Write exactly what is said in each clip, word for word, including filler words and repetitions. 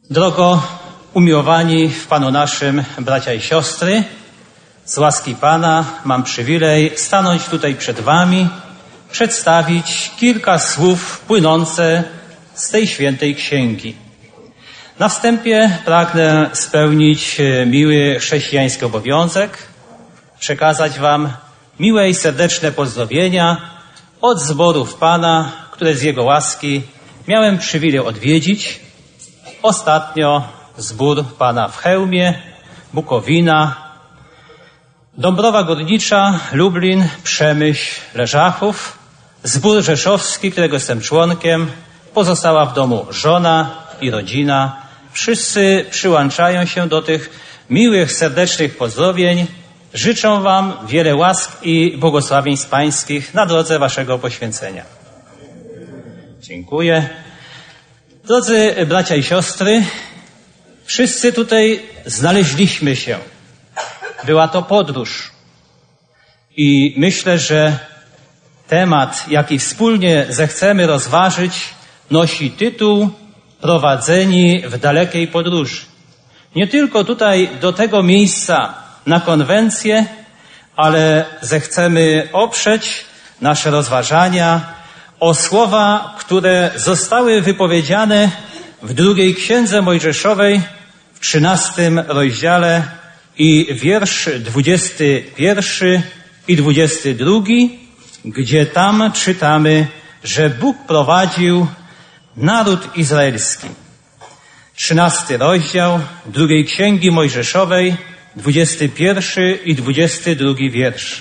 Drogo umiłowani w Panu naszym bracia i siostry, z łaski Pana mam przywilej stanąć tutaj przed Wami, przedstawić kilka słów płynące z tej świętej księgi. Na wstępie pragnę spełnić miły chrześcijański obowiązek, przekazać Wam miłe i serdeczne pozdrowienia od zborów Pana, które z Jego łaski miałem przywilej odwiedzić. Ostatnio zbór Pana w Chełmie, Bukowina, Dąbrowa Górnicza, Lublin, Przemyśl, Leżachów, zbór rzeszowski, którego jestem członkiem, pozostała w domu żona i rodzina. Wszyscy przyłączają się do tych miłych, serdecznych pozdrowień. Życzę Wam wiele łask i błogosławieństw pańskich na drodze Waszego poświęcenia. Dziękuję. Drodzy bracia i siostry, wszyscy tutaj znaleźliśmy się. Była to podróż. I myślę, że temat, jaki wspólnie zechcemy rozważyć, nosi tytuł Prowadzeni w dalekiej podróży. Nie tylko tutaj do tego miejsca na konwencję, ale zechcemy oprzeć nasze rozważania o słowa, które zostały wypowiedziane w drugiej Księdze Mojżeszowej w trzynastym rozdziale i wiersz dwudziesty pierwszy i dwudziesty drugi, gdzie tam czytamy, że Bóg prowadził naród izraelski. Trzynasty rozdział drugiej Księgi Mojżeszowej, dwudziesty pierwszy i dwudziesty drugi wiersz.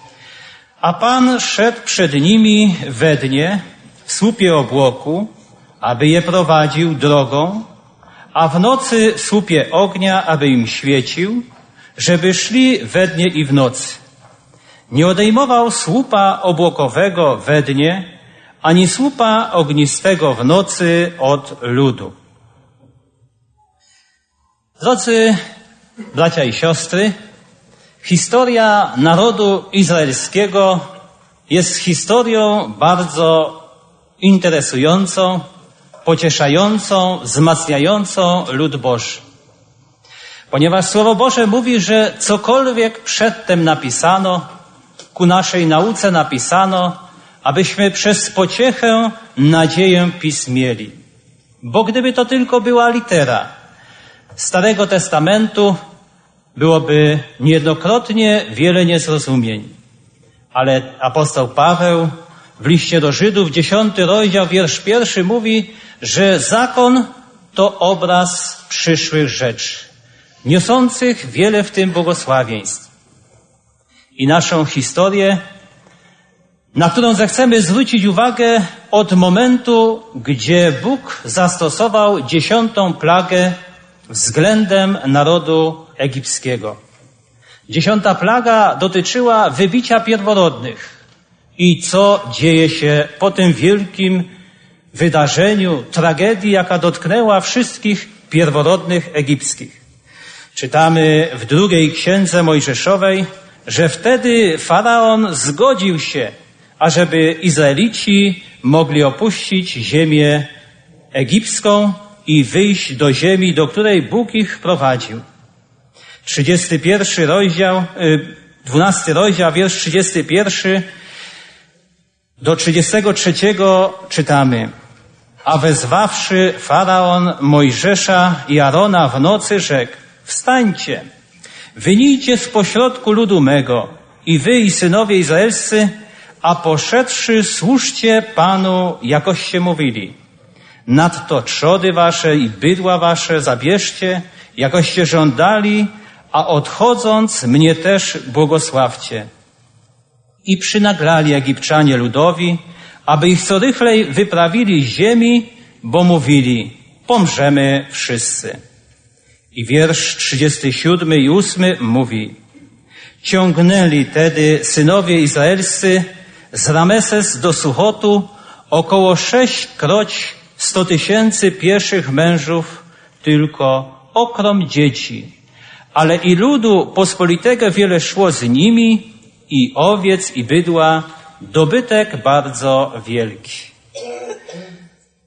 A Pan szedł przed nimi we dnie w słupie obłoku, aby je prowadził drogą, a w nocy w słupie ognia, aby im świecił, żeby szli we dnie i w nocy. Nie odejmował słupa obłokowego we dnie, ani słupa ognistego w nocy od ludu. Drodzy bracia i siostry, historia narodu izraelskiego jest historią bardzo interesującą, pocieszającą, wzmacniającą lud Boży. Ponieważ Słowo Boże mówi, że cokolwiek przedtem napisano, ku naszej nauce napisano, abyśmy przez pociechę nadzieję Pism mieli. Bo gdyby to tylko była litera Starego Testamentu, byłoby niejednokrotnie wiele niezrozumień. Ale apostoł Paweł w liście do Żydów, dziesiąty rozdział, wiersz pierwszy mówi, że zakon to obraz przyszłych rzeczy, niosących wiele w tym błogosławieństw. I naszą historię, na którą zechcemy zwrócić uwagę od momentu, gdzie Bóg zastosował dziesiątą plagę względem narodu egipskiego. Dziesiąta plaga dotyczyła wybicia pierworodnych. I co dzieje się po tym wielkim wydarzeniu, tragedii, jaka dotknęła wszystkich pierworodnych egipskich. Czytamy w drugiej Księdze Mojżeszowej, że wtedy Faraon zgodził się, ażeby Izraelici mogli opuścić ziemię egipską i wyjść do ziemi, do której Bóg ich prowadził. Trzydziesty pierwszy rozdział, dwunasty rozdział, wiersz trzydziesty pierwszy do trzydziestego trzeciego czytamy. A wezwawszy Faraon Mojżesza i Arona w nocy rzekł, wstańcie, wylijcie z pośrodku ludu mego i wy i synowie izraelscy, a poszedłszy służcie Panu, jakoście mówili. Nadto trzody wasze i bydła wasze zabierzcie, jakoście żądali, a odchodząc mnie też błogosławcie. I przynaglali Egipczanie ludowi, aby ich co rychlej wyprawili z ziemi, bo mówili, pomrzemy wszyscy. I wiersz trzydziesty siódmy i ósmy mówi, ciągnęli tedy synowie izraelscy z Rameses do Suchotu około sześćkroć sto tysięcy pieszych mężów, tylko okrom dzieci. Ale i ludu pospolitego wiele szło z nimi, i owiec, i bydła, dobytek bardzo wielki.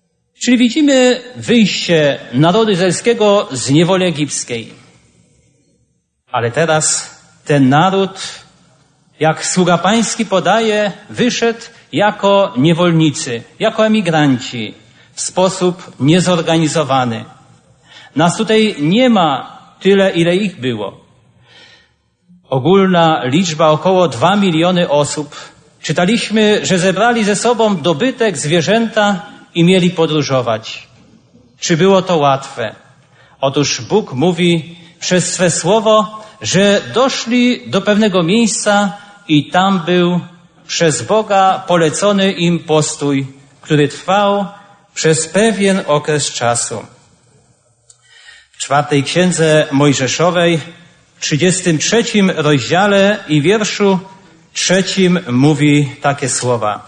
Czyli widzimy wyjście narodu izraelskiego z niewoli egipskiej. Ale teraz ten naród, jak sługa pański podaje, wyszedł jako niewolnicy, jako emigranci, w sposób niezorganizowany. Nas tutaj nie ma tyle, ile ich było. Ogólna liczba około dwa miliony osób. Czytaliśmy, że zebrali ze sobą dobytek, zwierzęta i mieli podróżować. Czy było to łatwe? Otóż Bóg mówi przez swe słowo, że doszli do pewnego miejsca i tam był przez Boga polecony im postój, który trwał przez pewien okres czasu. W czwartej księdze Mojżeszowej, w trzydziestym trzecim rozdziale i wierszu trzecim mówi takie słowa.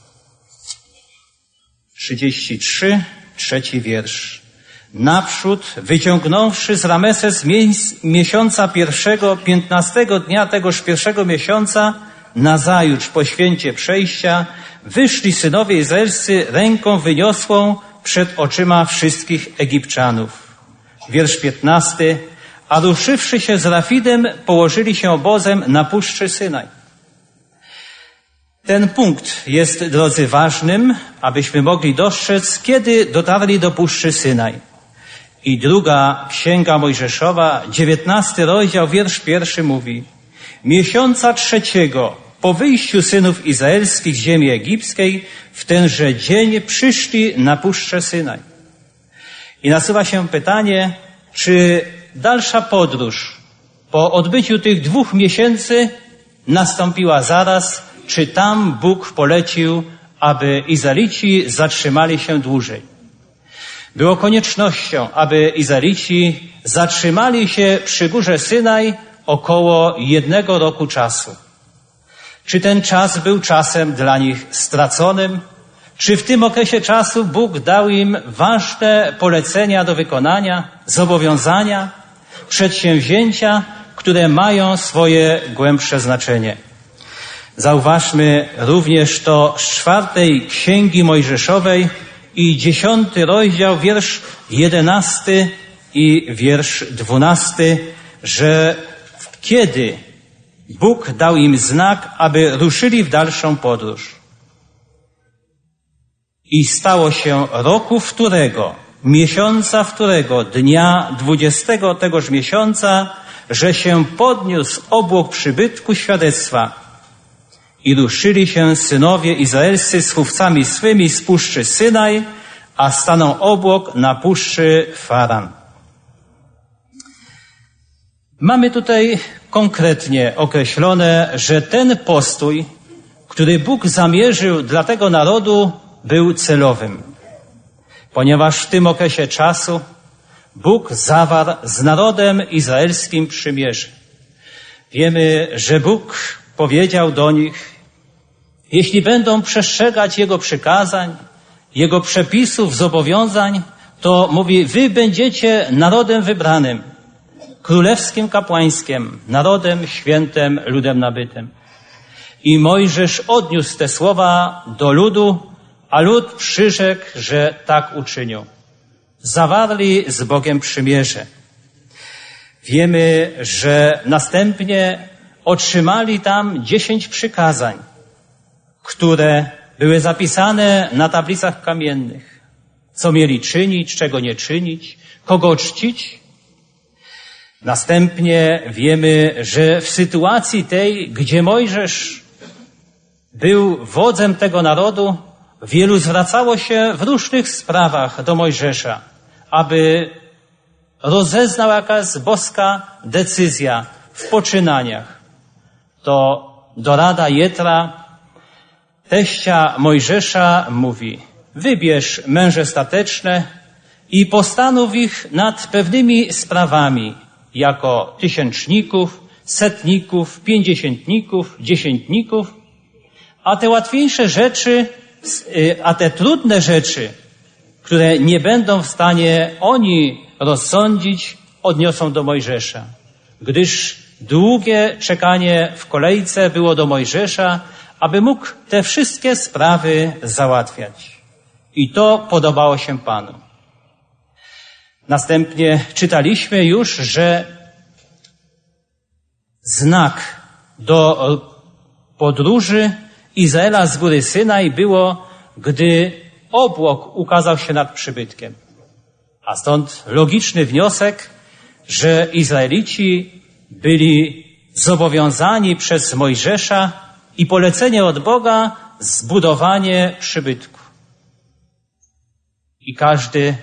trzydziesty trzeci, trzeci wiersz. Naprzód, wyciągnąwszy z Rameses miesiąca pierwszego, piętnastego dnia tegoż pierwszego miesiąca, nazajutrz po święcie przejścia, wyszli synowie izraelscy ręką wyniosłą przed oczyma wszystkich Egipczanów. Wiersz piętnasty. A ruszywszy się z Rafidem, położyli się obozem na puszczy Synaj. Ten punkt jest, drodzy, ważnym, abyśmy mogli dostrzec, kiedy dotarli do puszczy Synaj. I druga księga Mojżeszowa, dziewiętnasty rozdział, wiersz pierwszy mówi: miesiąca trzeciego po wyjściu synów izraelskich z ziemi egipskiej, w tenże dzień przyszli na puszczę Synaj. I nasuwa się pytanie, czy dalsza podróż po odbyciu tych dwóch miesięcy nastąpiła zaraz, czy tam Bóg polecił, aby Izraelici zatrzymali się dłużej. Było koniecznością, aby Izraelici zatrzymali się przy górze Synaj około jednego roku czasu. Czy ten czas był czasem dla nich straconym? Czy w tym okresie czasu Bóg dał im ważne polecenia do wykonania, zobowiązania, przedsięwzięcia, które mają swoje głębsze znaczenie? Zauważmy również to z czwartej księgi Mojżeszowej i dziesiąty rozdział, wiersz jedenasty i wiersz dwunasty, że kiedy Bóg dał im znak, aby ruszyli w dalszą podróż. I stało się roku wtórego, miesiąca wtórego, dnia dwudziestego tegoż miesiąca, że się podniósł obłok przybytku świadectwa. I ruszyli się synowie izraelscy z chówcami swymi z puszczy Synaj, a stanął obłok na puszczy Faran. Mamy tutaj konkretnie określone, że ten postój, który Bóg zamierzył dla tego narodu, był celowym. Ponieważ w tym okresie czasu Bóg zawarł z narodem izraelskim przymierze. Wiemy, że Bóg powiedział do nich, jeśli będą przestrzegać Jego przykazań, Jego przepisów, zobowiązań, to mówi, wy będziecie narodem wybranym, królewskim kapłańskim, narodem świętym, ludem nabytym. I Mojżesz odniósł te słowa do ludu, a lud przyrzekł, że tak uczynią. Zawarli z Bogiem przymierze. Wiemy, że następnie otrzymali tam dziesięć przykazań, które były zapisane na tablicach kamiennych. Co mieli czynić, czego nie czynić, kogo czcić. Następnie wiemy, że w sytuacji tej, gdzie Mojżesz był wodzem tego narodu, wielu zwracało się w różnych sprawach do Mojżesza, aby rozeznał, jaka jest boska decyzja w poczynaniach. To dorada Jetra, teścia Mojżesza, mówi, wybierz męże stateczne i postanów ich nad pewnymi sprawami, jako tysięczników, setników, pięćdziesiętników, dziesiętników, a te łatwiejsze rzeczy, a te trudne rzeczy, które nie będą w stanie oni rozsądzić, odniosą do Mojżesza. Gdyż długie czekanie w kolejce było do Mojżesza, aby mógł te wszystkie sprawy załatwiać. I to podobało się Panu. Następnie czytaliśmy już, że znak do podróży Izraela z góry Synaj było, gdy obłok ukazał się nad przybytkiem. A stąd logiczny wniosek, że Izraelici byli zobowiązani przez Mojżesza i polecenie od Boga zbudowanie przybytku. I każdy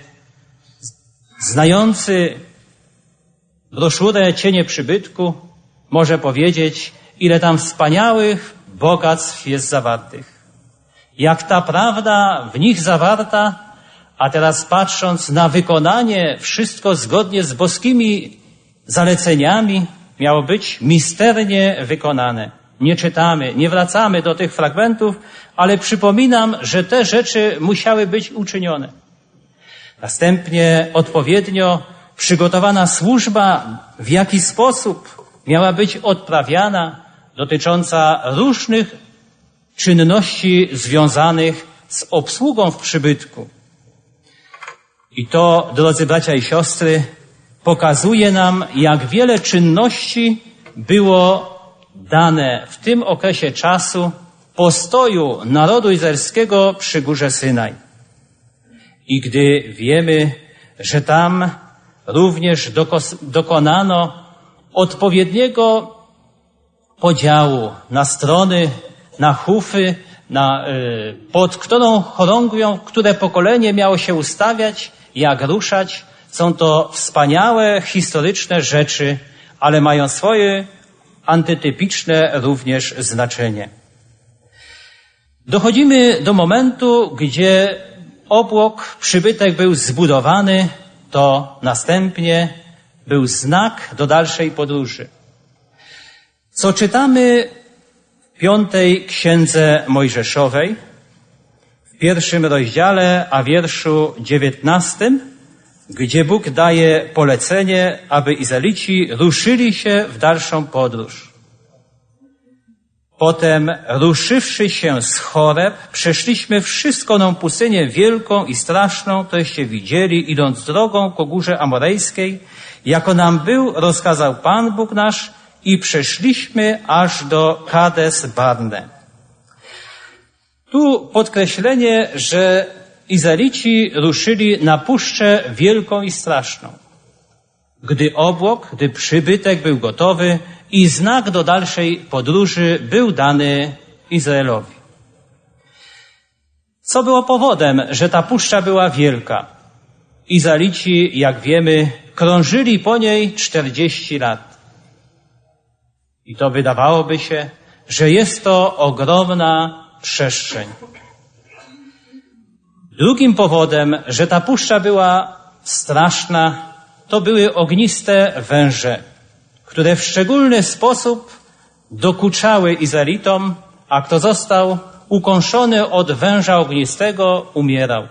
znający broszurę Cienie przybytku może powiedzieć, ile tam wspaniałych bogactw jest zawartych. Jak ta prawda w nich zawarta, a teraz patrząc na wykonanie, wszystko zgodnie z boskimi zaleceniami miało być misternie wykonane. Nie czytamy, nie wracamy do tych fragmentów, ale przypominam, że te rzeczy musiały być uczynione. Następnie odpowiednio przygotowana służba, w jaki sposób miała być odprawiana, dotycząca różnych czynności związanych z obsługą w przybytku. I to, drodzy bracia i siostry, pokazuje nam, jak wiele czynności było dane w tym okresie czasu postoju narodu izraelskiego przy górze Synaj. I gdy wiemy, że tam również dokonano odpowiedniego podziału na strony, na hufy, na, pod którą chorągią, które pokolenie miało się ustawiać, jak ruszać. Są to wspaniałe, historyczne rzeczy, ale mają swoje antytypiczne również znaczenie. Dochodzimy do momentu, gdzie obłok, przybytek był zbudowany, to następnie był znak do dalszej podróży. Co czytamy w piątej księdze Mojżeszowej, w pierwszym rozdziale, a wierszu dziewiętnastym, gdzie Bóg daje polecenie, aby Izraelici ruszyli się w dalszą podróż. Potem, ruszywszy się z Choreb, przeszliśmy wszystkoną pustynię wielką i straszną, toście widzieli, idąc drogą ku górze Amorejskiej, jako nam był, rozkazał Pan Bóg nasz, i przeszliśmy aż do Kades Barne. Tu podkreślenie, że Izraelici ruszyli na puszczę wielką i straszną. Gdy obłok, gdy przybytek był gotowy i znak do dalszej podróży był dany Izraelowi. Co było powodem, że ta puszcza była wielka? Izraelici, jak wiemy, krążyli po niej czterdzieści lat. I to wydawałoby się, że jest to ogromna przestrzeń. Drugim powodem, że ta puszcza była straszna, to były ogniste węże, które w szczególny sposób dokuczały Izraelitom, a kto został ukąszony od węża ognistego, umierał.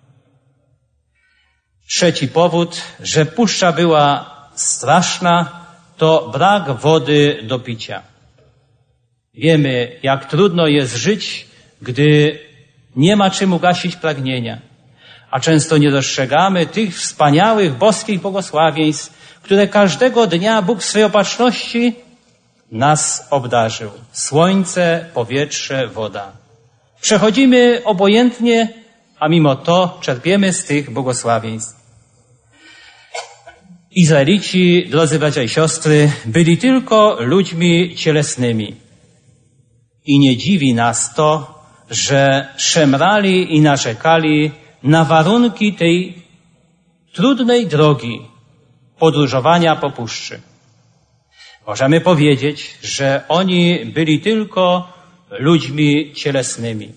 Trzeci powód, że puszcza była straszna, to brak wody do picia. Wiemy, jak trudno jest żyć, gdy nie ma czym ugasić pragnienia, a często nie dostrzegamy tych wspaniałych boskich błogosławieństw, które każdego dnia Bóg w swej opatrzności nas obdarzył. Słońce, powietrze, woda. Przechodzimy obojętnie, a mimo to czerpiemy z tych błogosławieństw. Izraelici, drodzy bracia i siostry, byli tylko ludźmi cielesnymi. I nie dziwi nas to, że szemrali i narzekali na warunki tej trudnej drogi podróżowania po puszczy. Możemy powiedzieć, że oni byli tylko ludźmi cielesnymi.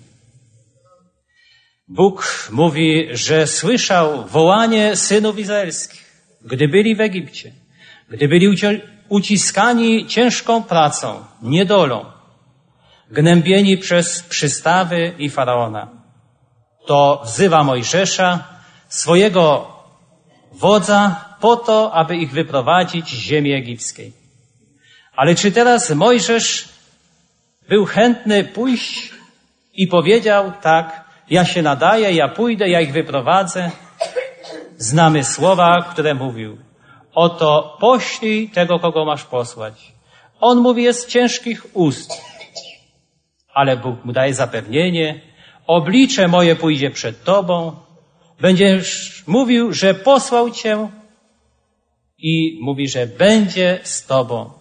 Bóg mówi, że słyszał wołanie synów izraelskich, gdy byli w Egipcie, gdy byli uciskani ciężką pracą, niedolą, gnębieni przez przystawy i Faraona. To wzywa Mojżesza, swojego wodza, po to, aby ich wyprowadzić z ziemi egipskiej. Ale czy teraz Mojżesz był chętny pójść i powiedział tak, ja się nadaję, ja pójdę, ja ich wyprowadzę. Znamy słowa, które mówił. Oto poślij tego, kogo masz posłać. On mówi, jest ciężkich ust, ale Bóg mu daje zapewnienie. Oblicze moje pójdzie przed tobą. Będziesz mówił, że posłał cię i mówi, że będzie z tobą.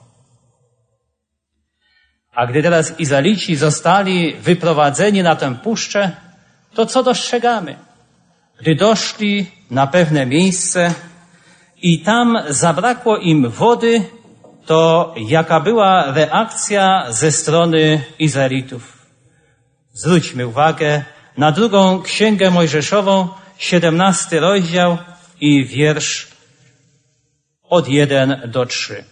A gdy teraz Izraelici zostali wyprowadzeni na tę puszczę, to co dostrzegamy? Gdy doszli na pewne miejsce i tam zabrakło im wody, to jaka była reakcja ze strony Izraelitów? Zwróćmy uwagę na drugą Księgę Mojżeszową, siedemnasty rozdział i wiersz od jeden do trzy.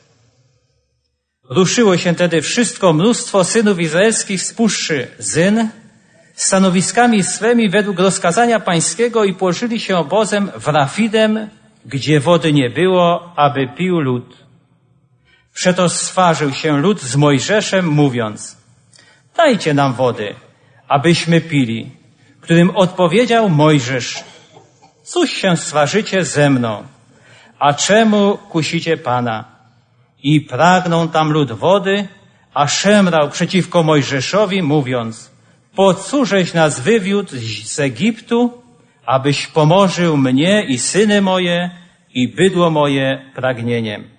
Ruszyło się tedy wszystko mnóstwo synów izraelskich z puszczy Zyn, stanowiskami swymi według rozkazania pańskiego i położyli się obozem w Rafidem, gdzie wody nie było, aby pił lud. Przeto swarzył się lud z Mojżeszem, mówiąc, dajcie nam wody, abyśmy pili, którym odpowiedział Mojżesz, cóż się swarzycie ze mną, a czemu kusicie Pana? I pragnął tam lud wody, a szemrał przeciwko Mojżeszowi, mówiąc, po cóżeś nas wywiódł z Egiptu, abyś pomorzył mnie i syny moje i bydło moje pragnieniem.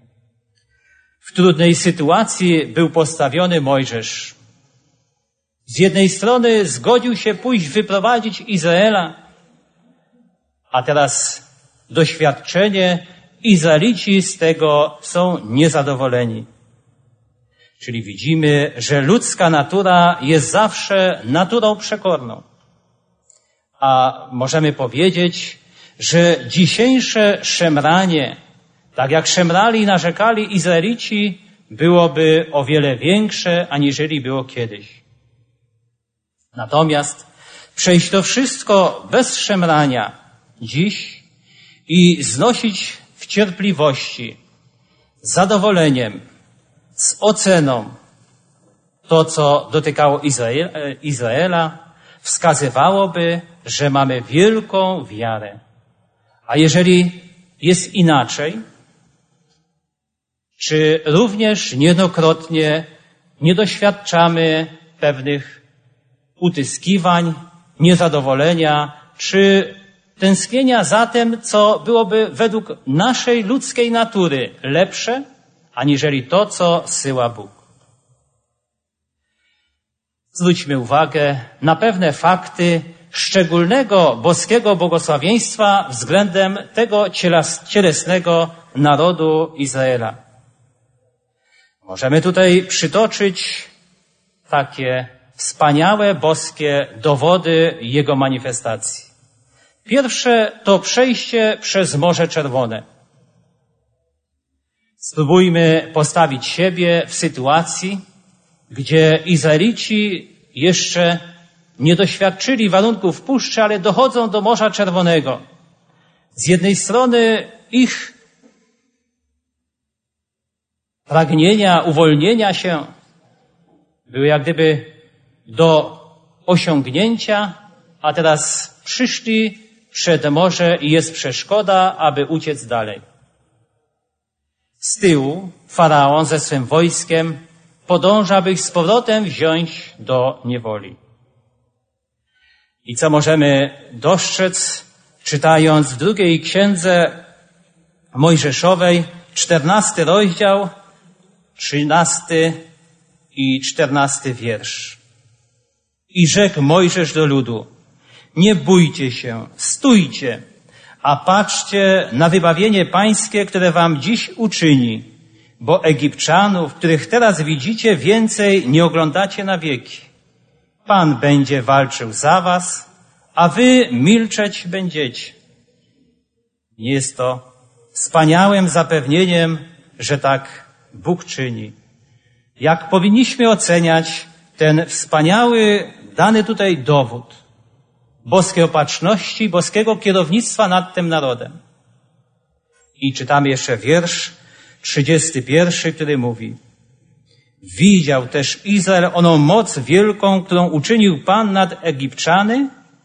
W trudnej sytuacji był postawiony Mojżesz. Z jednej strony zgodził się pójść wyprowadzić Izraela, a teraz doświadczenie Izraelici z tego są niezadowoleni. Czyli widzimy, że ludzka natura jest zawsze naturą przekorną. A możemy powiedzieć, że dzisiejsze szemranie, tak jak szemrali i narzekali Izraelici, byłoby o wiele większe, aniżeli było kiedyś. Natomiast przejść to wszystko bez szemrania dziś i znosić w cierpliwości, z zadowoleniem, z oceną to, co dotykało Izraela, wskazywałoby, że mamy wielką wiarę. A jeżeli jest inaczej, czy również niejednokrotnie nie doświadczamy pewnych utyskiwań, niezadowolenia, czy tęsknienia za tym, co byłoby według naszej ludzkiej natury lepsze, aniżeli to, co zsyła Bóg. Zwróćmy uwagę na pewne fakty szczególnego boskiego błogosławieństwa względem tego cielesnego narodu Izraela. Możemy tutaj przytoczyć takie wspaniałe boskie dowody Jego manifestacji. Pierwsze to przejście przez Morze Czerwone. Spróbujmy postawić siebie w sytuacji, gdzie Izraelici jeszcze nie doświadczyli warunków puszczy, ale dochodzą do Morza Czerwonego. Z jednej strony ich pragnienia uwolnienia się były jak gdyby do osiągnięcia, a teraz przyszli przed morze i jest przeszkoda, aby uciec dalej. Z tyłu Faraon ze swym wojskiem podąża, by ich z powrotem wziąć do niewoli. I co możemy dostrzec, czytając w drugiej księdze Mojżeszowej, czternasty rozdział, trzynasty i czternasty wiersz. I rzekł Mojżesz do ludu, nie bójcie się, stójcie, a patrzcie na wybawienie pańskie, które wam dziś uczyni, bo Egipczanów, których teraz widzicie, więcej nie oglądacie na wieki. Pan będzie walczył za was, a wy milczeć będziecie. Nie jest to wspaniałym zapewnieniem, że tak Bóg czyni. Jak powinniśmy oceniać ten wspaniały, dany tutaj dowód boskiej opatrzności, boskiego kierownictwa nad tym narodem. I czytamy jeszcze wiersz trzydziesty pierwszy, który mówi: widział też Izrael oną moc wielką, którą uczynił Pan nad Egipczany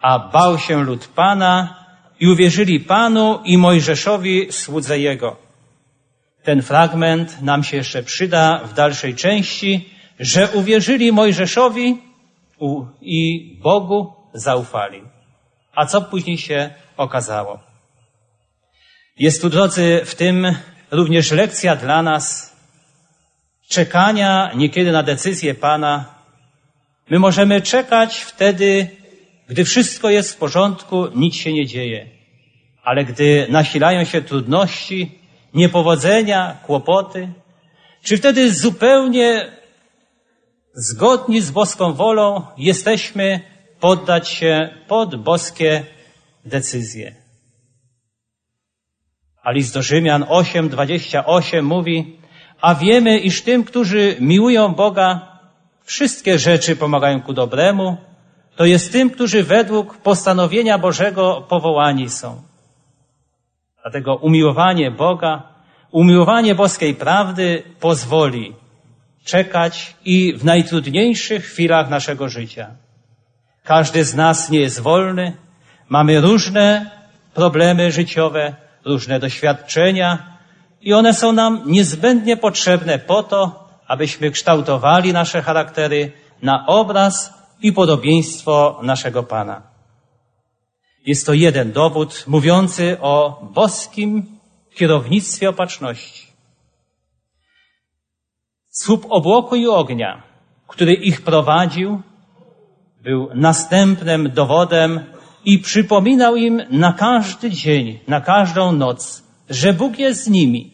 a bał się lud Pana i uwierzyli Panu i Mojżeszowi, słudze Jego. Ten fragment nam się jeszcze przyda w dalszej części, że uwierzyli Mojżeszowi i Bogu zaufali. A co później się okazało? Jest tu, drodzy, w tym również lekcja dla nas czekania niekiedy na decyzję Pana. My możemy czekać wtedy, gdy wszystko jest w porządku, nic się nie dzieje. Ale gdy nasilają się trudności, niepowodzenia, kłopoty, czy wtedy zupełnie zgodni z boską wolą jesteśmy poddać się pod boskie decyzje. A list do Rzymian osiem, dwadzieścia osiem mówi: a wiemy, iż tym, którzy miłują Boga, wszystkie rzeczy pomagają ku dobremu, to jest tym, którzy według postanowienia Bożego powołani są. Dlatego umiłowanie Boga, umiłowanie boskiej prawdy pozwoli czekać i w najtrudniejszych chwilach naszego życia. Każdy z nas nie jest wolny, mamy różne problemy życiowe, różne doświadczenia i one są nam niezbędnie potrzebne po to, abyśmy kształtowali nasze charaktery na obraz i podobieństwo naszego Pana. Jest to jeden dowód mówiący o boskim kierownictwie opatrzności. Słup obłoku i ognia, który ich prowadził, był następnym dowodem i przypominał im na każdy dzień, na każdą noc, że Bóg jest z nimi.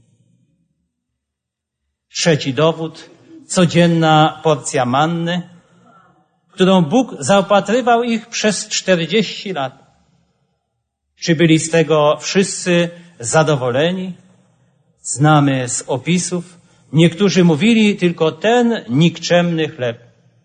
Trzeci dowód, codzienna porcja manny, którą Bóg zaopatrywał ich przez czterdzieści lat. Czy byli z tego wszyscy zadowoleni? Znamy z opisów. Niektórzy mówili tylko ten nikczemny chleb.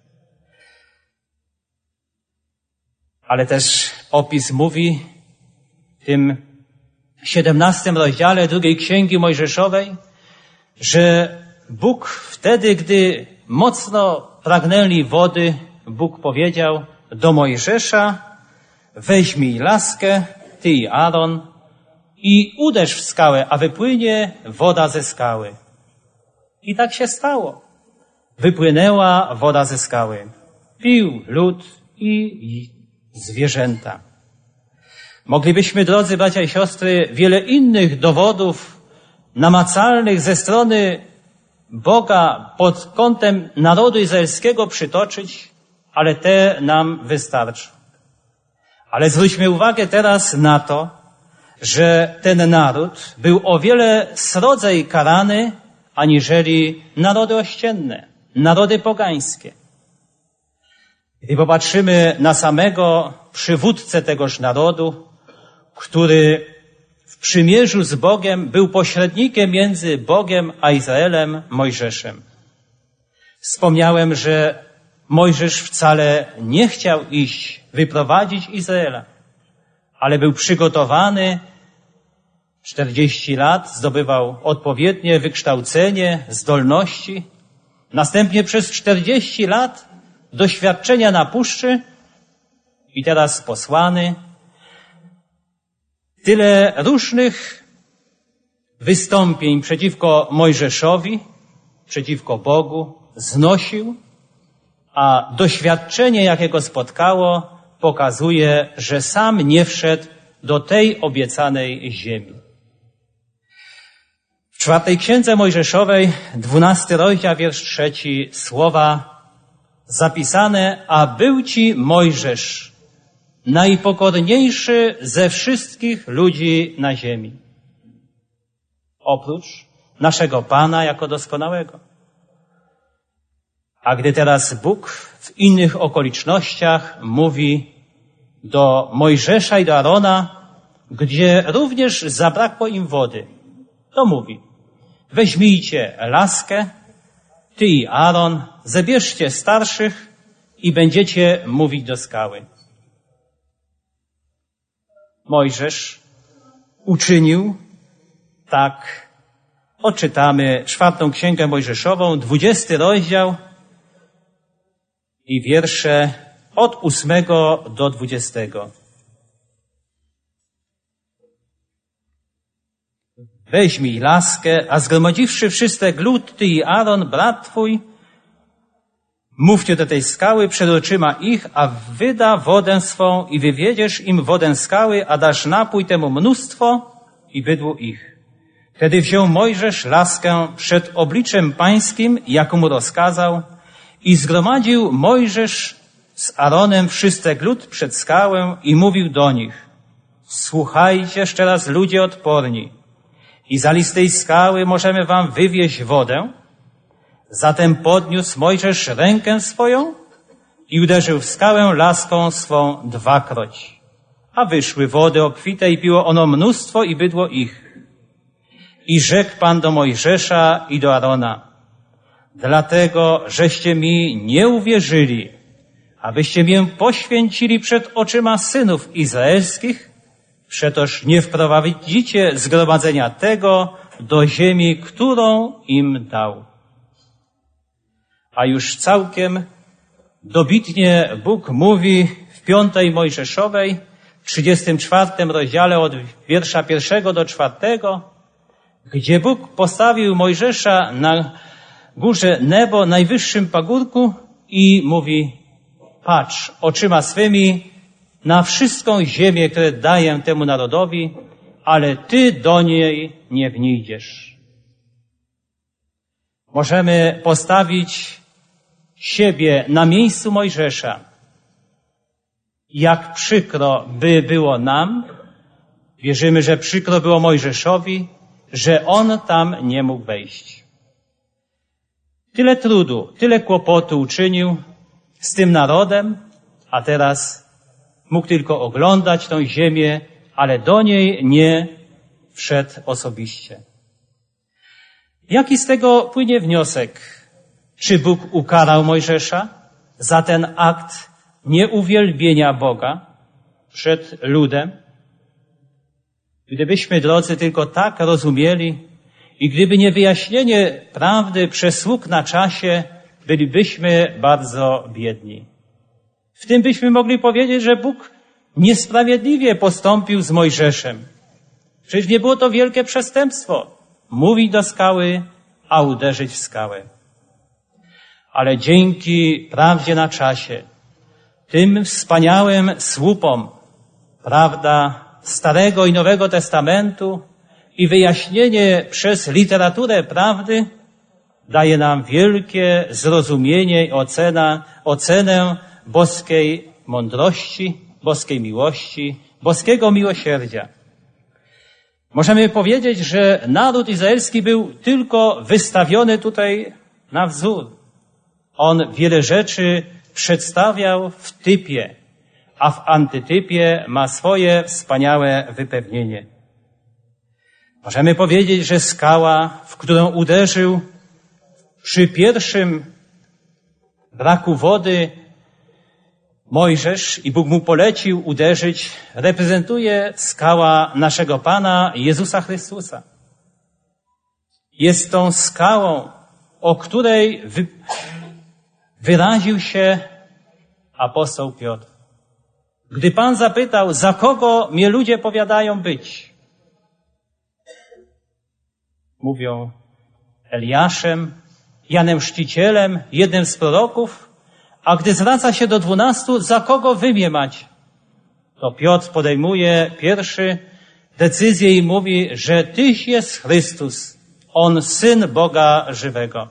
Ale też opis mówi w tym siedemnastym rozdziale drugiej Księgi Mojżeszowej, że Bóg wtedy, gdy mocno pragnęli wody, Bóg powiedział do Mojżesza: weźmij laskę, ty i Aaron, i uderz w skałę, a wypłynie woda ze skały. I tak się stało. Wypłynęła woda ze skały. Pił lud i zwierzęta. Moglibyśmy, drodzy bracia i siostry, wiele innych dowodów namacalnych ze strony Boga pod kątem narodu izraelskiego przytoczyć, ale te nam wystarczą. Ale zwróćmy uwagę teraz na to, że ten naród był o wiele srodzej karany aniżeli narody ościenne, narody pogańskie. Gdy popatrzymy na samego przywódcę tegoż narodu, który w przymierzu z Bogiem był pośrednikiem między Bogiem a Izraelem, Mojżeszem. Wspomniałem, że Mojżesz wcale nie chciał iść, wyprowadzić Izraela, ale był przygotowany, czterdzieści lat zdobywał odpowiednie wykształcenie, zdolności, następnie przez czterdzieści lat doświadczenia na puszczy i teraz posłany. Tyle różnych wystąpień przeciwko Mojżeszowi, przeciwko Bogu znosił, a doświadczenie, jakie go spotkało, pokazuje, że sam nie wszedł do tej obiecanej ziemi. W czwartej Księdze Mojżeszowej, dwunasty rozdział, wiersz trzeci, słowa zapisane: a był ci Mojżesz najpokorniejszy ze wszystkich ludzi na ziemi. Oprócz naszego Pana jako doskonałego. A gdy teraz Bóg w innych okolicznościach mówi do Mojżesza i do Arona, gdzie również zabrakło im wody, to mówi: weźmijcie laskę, ty i Aaron, zabierzcie starszych i będziecie mówić do skały. Mojżesz uczynił tak. Odczytamy czwartą Księgę Mojżeszową, dwudziesty rozdział i wiersze od ósmego do dwudziestego. Weźmij laskę, a zgromadziwszy wszystek lud, ty i Aaron, brat twój, mówcie do tej skały przed oczyma ich, a wyda wodę swą i wywiedziesz im wodę skały, a dasz napój temu mnóstwo i bydłu ich. Wtedy wziął Mojżesz laskę przed obliczem pańskim, jak mu rozkazał, i zgromadził Mojżesz z Aaronem wszystek lud przed skałę i mówił do nich: słuchajcie jeszcze raz, ludzie odporni, i za listej skały możemy wam wywieźć wodę. Zatem podniósł Mojżesz rękę swoją i uderzył w skałę laską swą dwakroć. A wyszły wody obfite i piło ono mnóstwo i bydło ich. I rzekł Pan do Mojżesza i do Arona: dlatego, żeście mi nie uwierzyli, abyście mię poświęcili przed oczyma synów izraelskich, przetoż nie wprowadzicie zgromadzenia tego do ziemi, którą im dał. A już całkiem dobitnie Bóg mówi w piątej Mojżeszowej, trzydziestym czwartym rozdziale od wiersza pierwszego do czwartego, gdzie Bóg postawił Mojżesza na górze Nebo, najwyższym pagórku, i mówi: patrz oczyma swymi na wszystką ziemię, które daję temu narodowi, ale ty do niej nie wnijdziesz. Możemy postawić siebie na miejscu Mojżesza. Jak przykro by było nam, wierzymy, że przykro było Mojżeszowi, że on tam nie mógł wejść. Tyle trudu, tyle kłopotu uczynił z tym narodem, a teraz mógł tylko oglądać tą ziemię, ale do niej nie wszedł osobiście. Jaki z tego płynie wniosek? Czy Bóg ukarał Mojżesza za ten akt nieuwielbienia Boga przed ludem? Gdybyśmy, drodzy, tylko tak rozumieli i gdyby nie wyjaśnienie prawdy przez sług na czasie, bylibyśmy bardzo biedni. W tym byśmy mogli powiedzieć, że Bóg niesprawiedliwie postąpił z Mojżeszem. Przecież nie było to wielkie przestępstwo. Mówić do skały, a uderzyć w skałę. Ale dzięki prawdzie na czasie, tym wspaniałym słupom, prawda Starego i Nowego Testamentu i wyjaśnienie przez literaturę prawdy daje nam wielkie zrozumienie i ocena, ocenę boskiej mądrości, boskiej miłości, boskiego miłosierdzia. Możemy powiedzieć, że naród izraelski był tylko wystawiony tutaj na wzór. On wiele rzeczy przedstawiał w typie, a w antytypie ma swoje wspaniałe wypewnienie. Możemy powiedzieć, że skała, w którą uderzył przy pierwszym braku wody Mojżesz i Bóg mu polecił uderzyć, reprezentuje skała naszego Pana Jezusa Chrystusa. Jest tą skałą, o której wy, wyraził się apostoł Piotr. Gdy Pan zapytał, za kogo mnie ludzie powiadają być? Mówią Eliaszem, Janem Chrzcicielem, jednym z proroków, a gdy zwraca się do dwunastu, za kogo wy mnie macie? To Piotr podejmuje pierwszy decyzję i mówi, że Tyś jest Chrystus, On Syn Boga żywego.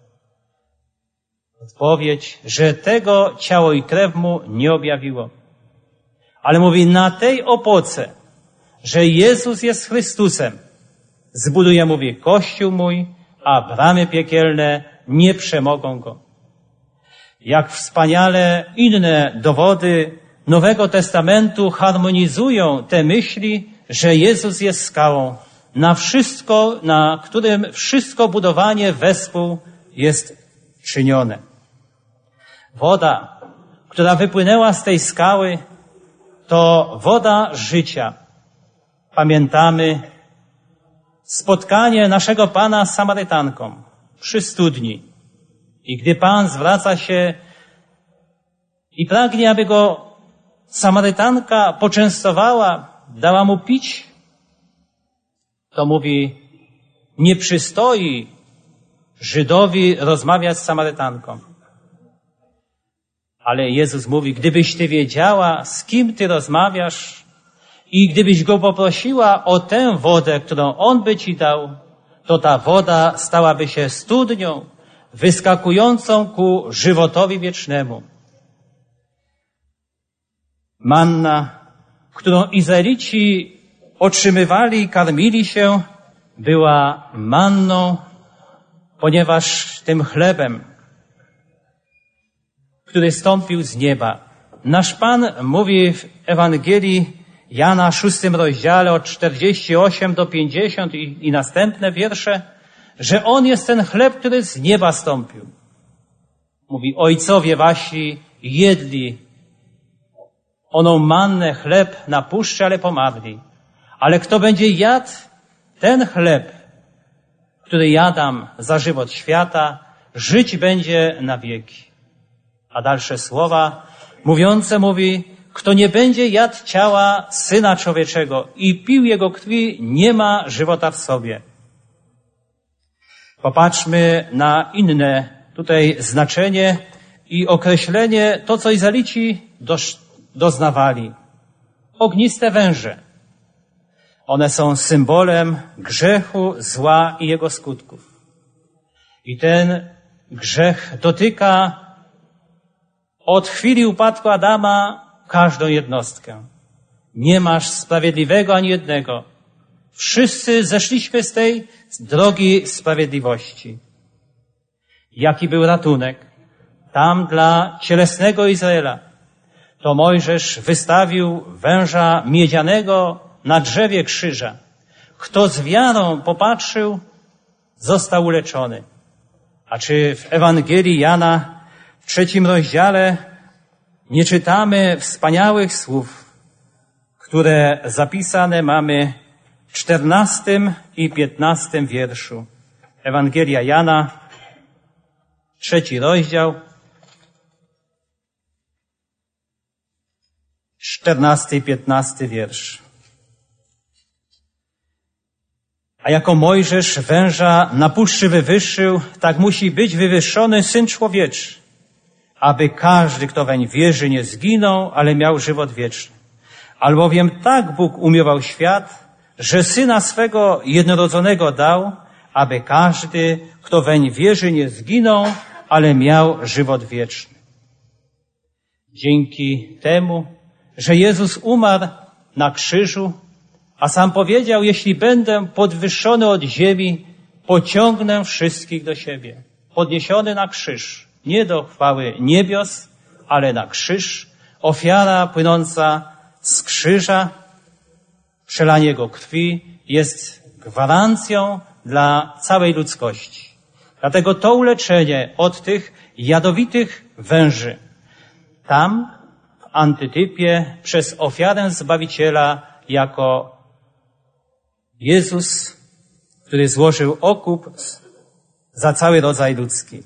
Odpowiedź, że tego ciało i krew mu nie objawiło. Ale mówi, na tej opoce, że Jezus jest Chrystusem, zbuduję, mówi, Kościół mój, a bramy piekielne nie przemogą go. Jak wspaniale inne dowody Nowego Testamentu harmonizują te myśli, że Jezus jest skałą, na wszystko, na którym wszystko budowanie wespół jest czynione. Woda, która wypłynęła z tej skały, to woda życia. Pamiętamy spotkanie naszego Pana z Samarytanką przy studni. I gdy Pan zwraca się i pragnie, aby go Samarytanka poczęstowała, dała mu pić, to mówi, nie przystoi Żydowi rozmawiać z Samarytanką. Ale Jezus mówi, gdybyś ty wiedziała, z kim ty rozmawiasz i gdybyś go poprosiła o tę wodę, którą on by ci dał, to ta woda stałaby się studnią wyskakującą ku żywotowi wiecznemu. Manna, którą Izraelici otrzymywali i karmili się, była manną, ponieważ tym chlebem, który stąpił z nieba. Nasz Pan mówi w Ewangelii Jana, szóstym rozdziale od czterdzieści osiem do pięćdziesiąt i, i następne wiersze, że On jest ten chleb, który z nieba stąpił. Mówi, ojcowie wasi jedli oną mannę, chleb na puszczy, ale pomarli. Ale kto będzie jadł ten chleb, który jadam za żywot świata, żyć będzie na wieki. A dalsze słowa mówiące mówi, kto nie będzie jadł ciała Syna Człowieczego i pił Jego krwi, nie ma żywota w sobie. Popatrzmy na inne tutaj znaczenie i określenie, to co Izraelici doznawali. Ogniste węże. One są symbolem grzechu, zła i jego skutków. I ten grzech dotyka od chwili upadku Adama każdą jednostkę. Nie masz sprawiedliwego ani jednego. Wszyscy zeszliśmy z tej drogi sprawiedliwości. Jaki był ratunek? Tam dla cielesnego Izraela. To Mojżesz wystawił węża miedzianego na drzewie krzyża. Kto z wiarą popatrzył, został uleczony. A czy w Ewangelii Jana w trzecim rozdziale nie czytamy wspaniałych słów, które zapisane mamy w czternastym i piętnastym wierszu. Ewangelia Jana, trzeci rozdział, czternasty i piętnasty wiersz. A jako Mojżesz węża na puszczy wywyższył, tak musi być wywyższony Syn Człowieczy, aby każdy, kto weń wierzy, nie zginął, ale miał żywot wieczny. Albowiem tak Bóg umiłował świat, że Syna swego jednorodzonego dał, aby każdy, kto weń wierzy, nie zginął, ale miał żywot wieczny. Dzięki temu, że Jezus umarł na krzyżu, a sam powiedział, jeśli będę podwyższony od ziemi, pociągnę wszystkich do siebie. Podniesiony na krzyż, nie do chwały niebios, ale na krzyż, ofiara płynąca z krzyża, przelanie Jego krwi jest gwarancją dla całej ludzkości. Dlatego to uleczenie od tych jadowitych węży, tam w antytypie przez ofiarę Zbawiciela jako Jezus, który złożył okup za cały rodzaj ludzki.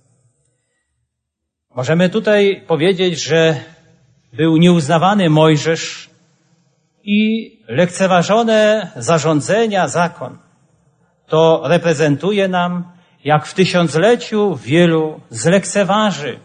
Możemy tutaj powiedzieć, że był nieuznawany Mojżesz i lekceważone zarządzenia, zakon. To reprezentuje nam, jak w tysiącleciu wielu zlekceważy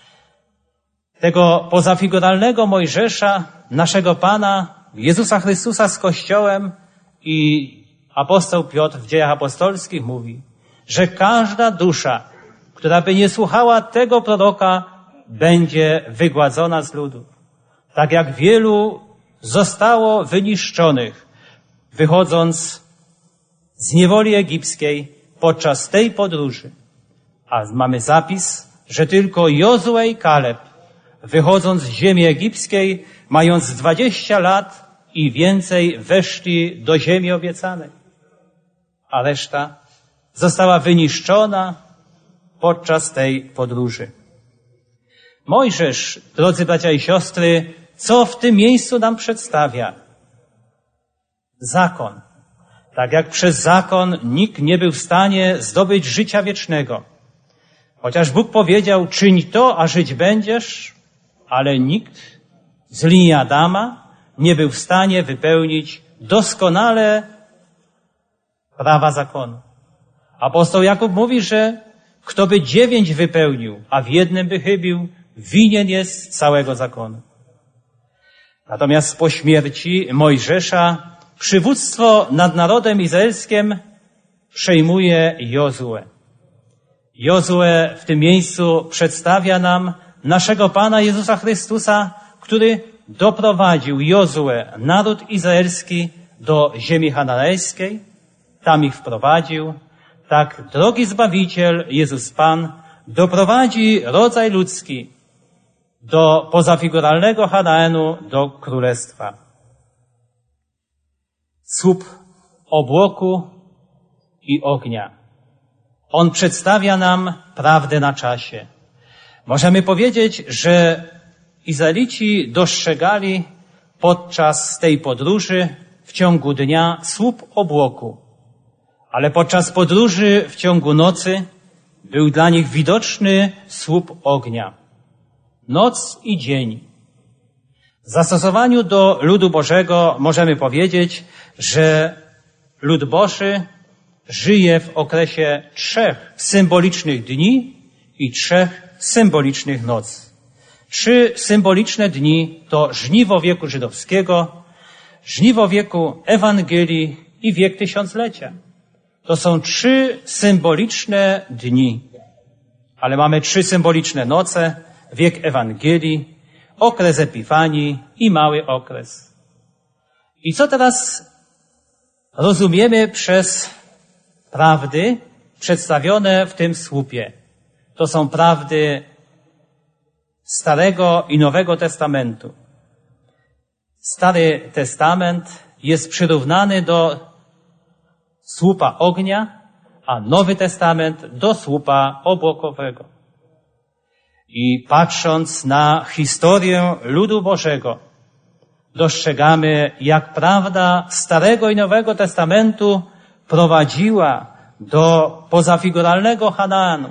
tego pozafiguralnego Mojżesza, naszego Pana, Jezusa Chrystusa z Kościołem. I apostoł Piotr w Dziejach Apostolskich mówi, że każda dusza, która by nie słuchała tego proroka, będzie wygładzona z ludu. Tak jak wielu zostało wyniszczonych, wychodząc z niewoli egipskiej podczas tej podróży. A mamy zapis, że tylko Jozue i Kaleb, wychodząc z ziemi egipskiej, mając dwadzieścia lat i więcej, weszli do ziemi obiecanej. A reszta została wyniszczona podczas tej podróży. Mojżesz, drodzy bracia i siostry, co w tym miejscu nam przedstawia? Zakon. Tak jak przez zakon nikt nie był w stanie zdobyć życia wiecznego. Chociaż Bóg powiedział, czyń to, a żyć będziesz, ale nikt z linii Adama nie był w stanie wypełnić doskonale prawa zakonu. Apostoł Jakub mówi, że kto by dziewięć wypełnił, a w jednym by chybił, winien jest całego zakonu. Natomiast po śmierci Mojżesza przywództwo nad narodem izraelskim przejmuje Jozue. Jozue w tym miejscu przedstawia nam naszego Pana Jezusa Chrystusa, który doprowadził Jozue, naród izraelski, do ziemi chananejskiej, tam ich wprowadził. Tak drogi Zbawiciel, Jezus Pan, doprowadzi rodzaj ludzki do pozafiguralnego Hanaanu, do królestwa. Słup obłoku i ognia. On przedstawia nam prawdę na czasie. Możemy powiedzieć, że Izraelici dostrzegali podczas tej podróży w ciągu dnia słup obłoku, ale podczas podróży w ciągu nocy był dla nich widoczny słup ognia. Noc i dzień. W zastosowaniu do ludu Bożego możemy powiedzieć, że lud Boży żyje w okresie trzech symbolicznych dni i trzech symbolicznych nocy. Trzy symboliczne dni to żniwo wieku żydowskiego, żniwo wieku Ewangelii i wiek tysiąclecia. To są trzy symboliczne dni, ale mamy trzy symboliczne noce, wiek Ewangelii, okres Epifanii i mały okres. I co teraz rozumiemy przez prawdy przedstawione w tym słupie? To są prawdy Starego i Nowego Testamentu. Stary Testament jest przyrównany do słupa ognia, a Nowy Testament do słupa obłokowego. I patrząc na historię ludu Bożego, dostrzegamy, jak prawda Starego i Nowego Testamentu prowadziła do pozafiguralnego Hanaanu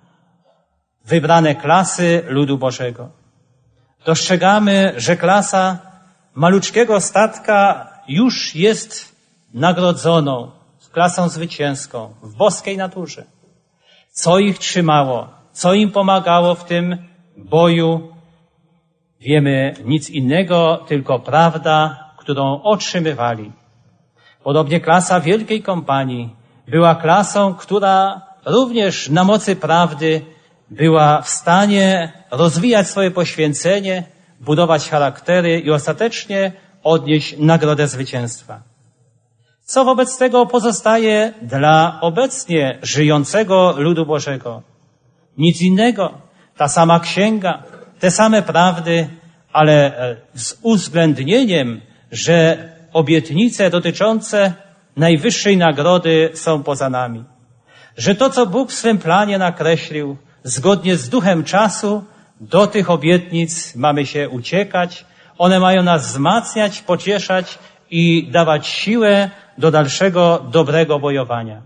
wybrane klasy ludu Bożego. Dostrzegamy, że klasa maluczkiego statka już jest nagrodzoną, klasą zwycięską w boskiej naturze. Co ich trzymało, co im pomagało w tym boju, wiemy nic innego, tylko prawda, którą otrzymywali. Podobnie klasa Wielkiej Kompanii była klasą, która również na mocy prawdy była w stanie rozwijać swoje poświęcenie, budować charaktery i ostatecznie odnieść nagrodę zwycięstwa. Co wobec tego pozostaje dla obecnie żyjącego ludu Bożego? Nic innego. Ta sama księga, te same prawdy, ale z uwzględnieniem, że obietnice dotyczące najwyższej nagrody są poza nami. Że to, co Bóg w swym planie nakreślił, zgodnie z duchem czasu, do tych obietnic mamy się uciekać. One mają nas wzmacniać, pocieszać i dawać siłę do dalszego dobrego bojowania.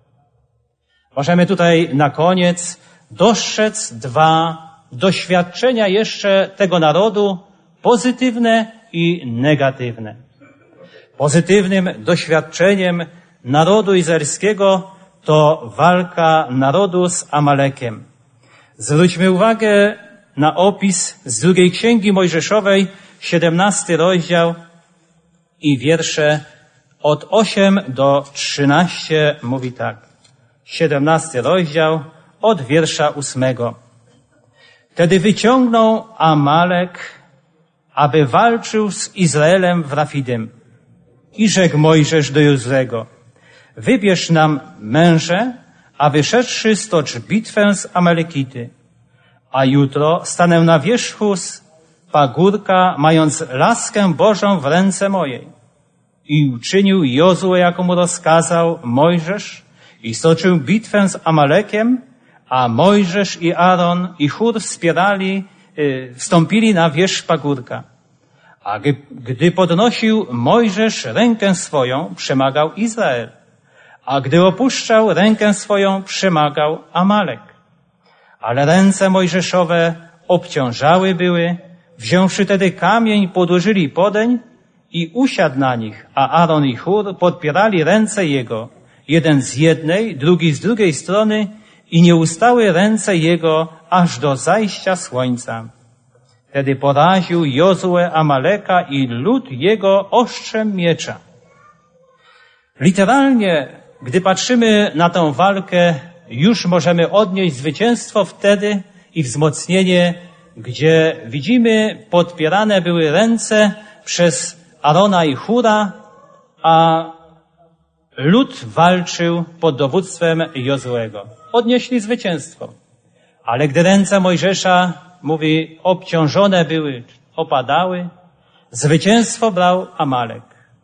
Możemy tutaj na koniec dostrzec dwa doświadczenia jeszcze tego narodu, pozytywne i negatywne. Pozytywnym doświadczeniem narodu izraelskiego to walka narodu z Amalekiem. Zwróćmy uwagę na opis z drugiej Księgi Mojżeszowej, siedemnasty rozdział i wiersze od ósmego do trzynastego mówi tak. siedemnasty rozdział od wiersza ósmego. Wtedy wyciągnął Amalek, aby walczył z Izraelem w Rafidym. I rzekł Mojżesz do Jozłego: wybierz nam męże, a wyszedłszy stocz bitwę z Amalekity. A jutro stanę na wierzchu z pagórka, mając laskę Bożą w ręce mojej. I uczynił Jozue, jako mu rozkazał Mojżesz, i stoczył bitwę z Amalekiem, a Mojżesz i Aaron i Hur wspierali, yy, wstąpili na wierzch pagórka. A gdy podnosił Mojżesz rękę swoją, przemagał Izrael. A gdy opuszczał rękę swoją, przemagał Amalek. Ale ręce Mojżeszowe obciążały były, Wziąwszy tedy kamień, podłożyli podeń i usiadł na nich, a Aaron i Hur podpierali ręce jego, jeden z jednej, drugi z drugiej strony i nie ustały ręce jego aż do zajścia słońca. Wtedy poraził Jozue Amaleka i lud jego ostrzem miecza. Literalnie, gdy patrzymy na tę walkę, już możemy odnieść zwycięstwo wtedy i wzmocnienie, gdzie widzimy, podpierane były ręce przez Arona i Hura, a lud walczył pod dowództwem Jozuego. Odnieśli zwycięstwo. Ale gdy ręce Mojżesza, mówi, obciążone były, opadały, zwycięstwo brał Amalek.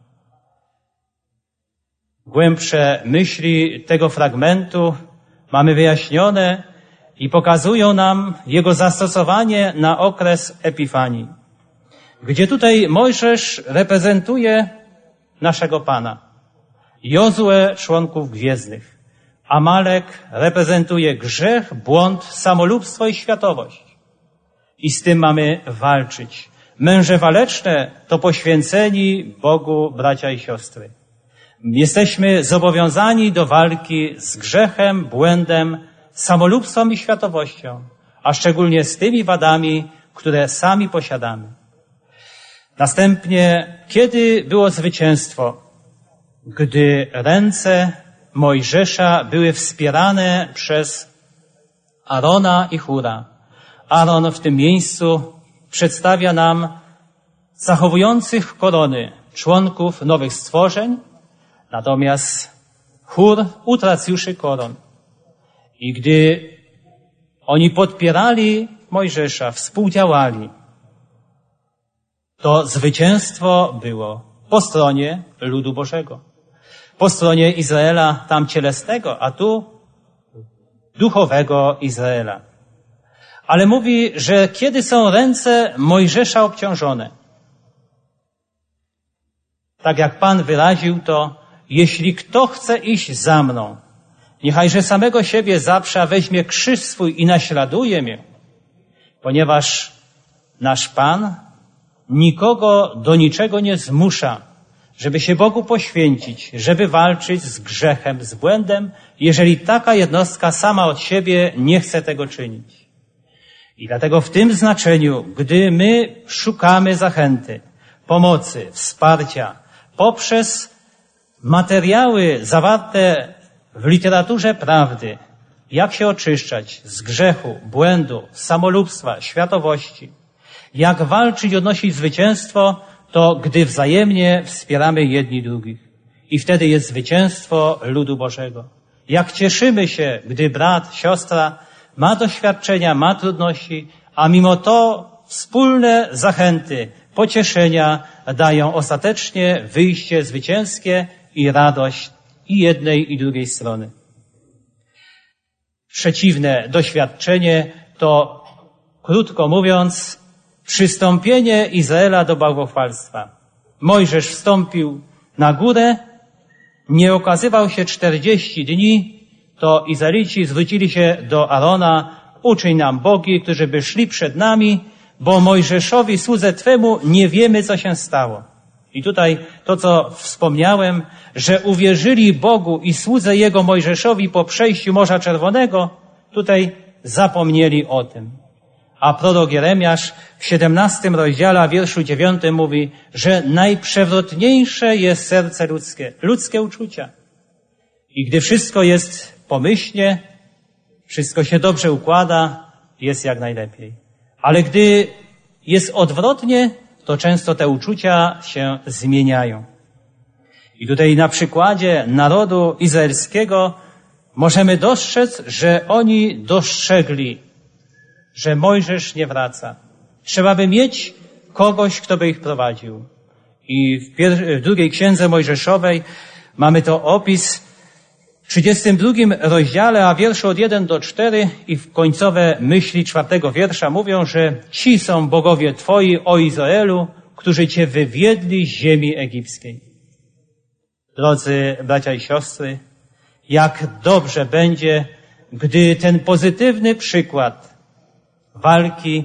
Głębsze myśli tego fragmentu mamy wyjaśnione i pokazują nam jego zastosowanie na okres Epifanii, gdzie tutaj Mojżesz reprezentuje naszego Pana, Jozue członków gwiezdnych, Amalek reprezentuje grzech, błąd, samolubstwo i światowość. I z tym mamy walczyć. Męże waleczne to poświęceni Bogu bracia i siostry. Jesteśmy zobowiązani do walki z grzechem, błędem, samolubstwem i światowością, a szczególnie z tymi wadami, które sami posiadamy. Następnie, kiedy było zwycięstwo? Gdy ręce Mojżesza były wspierane przez Arona i Hura. Aaron w tym miejscu przedstawia nam zachowujących korony członków nowych stworzeń, natomiast Hur utracjuszy koron. I gdy oni podpierali Mojżesza, współdziałali, to zwycięstwo było po stronie ludu Bożego. Po stronie Izraela, tam cielesnego, a tu duchowego Izraela. Ale mówi, że kiedy są ręce Mojżesza obciążone, tak jak Pan wyraził to, jeśli kto chce iść za mną, niechajże samego siebie zaprze, weźmie krzyż swój i naśladuje mnie, ponieważ nasz Pan nikogo do niczego nie zmusza, żeby się Bogu poświęcić, żeby walczyć z grzechem, z błędem, jeżeli taka jednostka sama od siebie nie chce tego czynić. I dlatego w tym znaczeniu, gdy my szukamy zachęty, pomocy, wsparcia poprzez materiały zawarte w literaturze prawdy, jak się oczyszczać z grzechu, błędu, samolubstwa, światowości, jak walczyć, odnosić zwycięstwo, to gdy wzajemnie wspieramy jedni drugich. I wtedy jest zwycięstwo ludu Bożego. Jak cieszymy się, gdy brat, siostra ma doświadczenia, ma trudności, a mimo to wspólne zachęty, pocieszenia dają ostatecznie wyjście zwycięskie i radość i jednej i drugiej strony. Przeciwne doświadczenie to, krótko mówiąc, przystąpienie Izraela do bałwochwalstwa. Mojżesz wstąpił na górę, nie okazywał się czterdzieści dni, to Izraelici zwrócili się do Arona, uczyń nam bogi, którzy by szli przed nami, bo Mojżeszowi, słudze Twemu, nie wiemy, co się stało. I tutaj to, co wspomniałem, że uwierzyli Bogu i słudze Jego Mojżeszowi po przejściu Morza Czerwonego, tutaj zapomnieli o tym. A prorok Jeremiasz w siedemnastym rozdziale, a wierszu dziewiątym mówi, że najprzewrotniejsze jest serce ludzkie, ludzkie uczucia. I gdy wszystko jest pomyślnie, wszystko się dobrze układa, jest jak najlepiej. Ale gdy jest odwrotnie, to często te uczucia się zmieniają. I tutaj na przykładzie narodu izraelskiego możemy dostrzec, że oni dostrzegli, że Mojżesz nie wraca. Trzeba by mieć kogoś, kto by ich prowadził. I w, pier- w drugiej księdze Mojżeszowej mamy to opis w trzydziestym drugim rozdziale, a wierszu od jeden do czterech i w końcowe myśli czwartego wiersza mówią, że ci są bogowie Twoi, o Izraelu, którzy Cię wywiedli z ziemi egipskiej. Drodzy bracia i siostry, jak dobrze będzie, gdy ten pozytywny przykład walki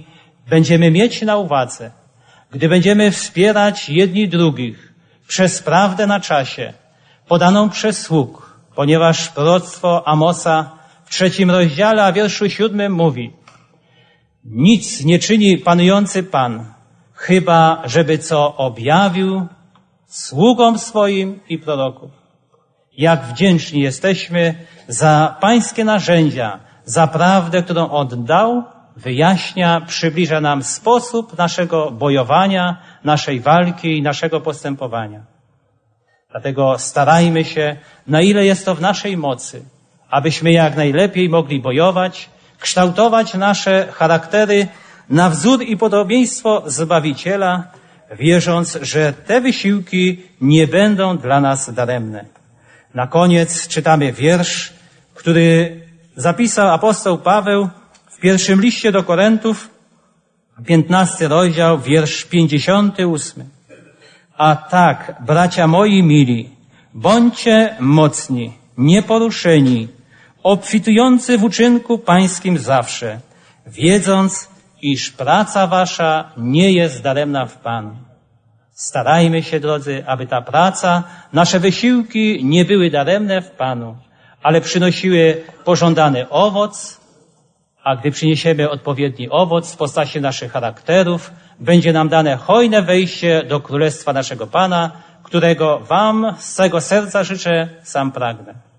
będziemy mieć na uwadze, gdy będziemy wspierać jedni drugich przez prawdę na czasie, podaną przez sług, ponieważ proroctwo Amosa w trzecim rozdziale, a wierszu siódmym mówi: nic nie czyni panujący Pan, chyba żeby co objawił sługom swoim i proroków. Jak wdzięczni jesteśmy za Pańskie narzędzia, za prawdę, którą On dał, wyjaśnia, przybliża nam sposób naszego bojowania, naszej walki i naszego postępowania. Dlatego starajmy się, na ile jest to w naszej mocy, abyśmy jak najlepiej mogli bojować, kształtować nasze charaktery na wzór i podobieństwo Zbawiciela, wierząc, że te wysiłki nie będą dla nas daremne. Na koniec czytamy wiersz, który zapisał apostoł Paweł w pierwszym liście do Koryntów, piętnasty rozdział, wiersz pięćdziesiąty ósmy. A tak, bracia moi mili, bądźcie mocni, nieporuszeni, obfitujący w uczynku pańskim zawsze, wiedząc, iż praca wasza nie jest daremna w Panu. Starajmy się, drodzy, aby ta praca, nasze wysiłki nie były daremne w Panu, ale przynosiły pożądany owoc, a gdy przyniesiemy odpowiedni owoc w postaci naszych charakterów, będzie nam dane hojne wejście do Królestwa naszego Pana, którego wam z całego serca życzę, sam pragnę.